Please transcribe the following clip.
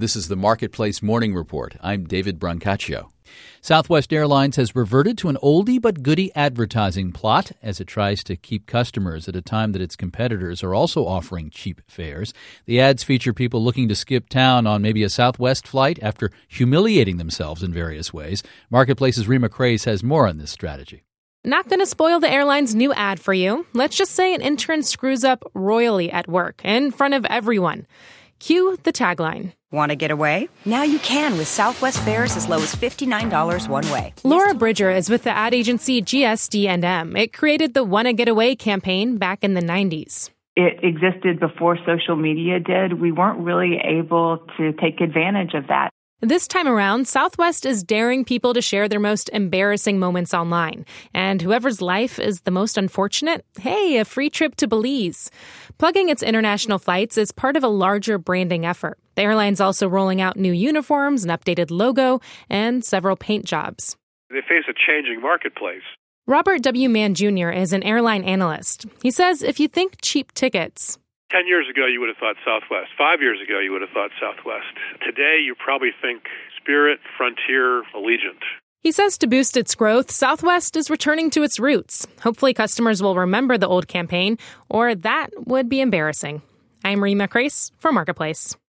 This is the Marketplace Morning Report. I'm David Brancaccio. Southwest Airlines has reverted to an oldie but goodie advertising plot as it tries to keep customers at a time that its competitors are also offering cheap fares. The ads feature people looking to skip town on maybe a Southwest flight after humiliating themselves in various ways. Marketplace's Rima Craze has more on this strategy. Not going to spoil the airline's new ad for you. Let's just say an intern screws up royally at work in front of everyone. Cue the tagline. Want to get away? Now you can with Southwest fares as low as $59 one way. Laura Bridger is with the ad agency GSD&M. It created the Wanna Get Away campaign back in the 90s. It existed before social media did. We weren't really able to take advantage of that. This time around, Southwest is daring people to share their most embarrassing moments online. And whoever's life is the most unfortunate, hey, a free trip to Belize. Plugging its international flights is part of a larger branding effort. The airline's also rolling out new uniforms, an updated logo, and several paint jobs. They face a changing marketplace. Robert W. Mann Jr. is an airline analyst. He says if you think cheap tickets, 10 years ago, you would have thought Southwest. 5 years ago, you would have thought Southwest. Today, you probably think Spirit, Frontier, Allegiant. He says to boost its growth, Southwest is returning to its roots. Hopefully, customers will remember the old campaign, or that would be embarrassing. I'm Rima Craze for Marketplace.